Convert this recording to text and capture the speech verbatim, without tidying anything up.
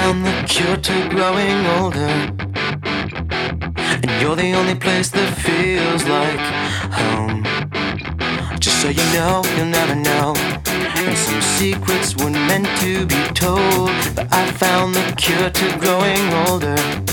found the cure to growing older, and you're the only place that feels like home. Just so you know, you'll never know, and some secrets weren't meant to be told, but I found the cure to growing older.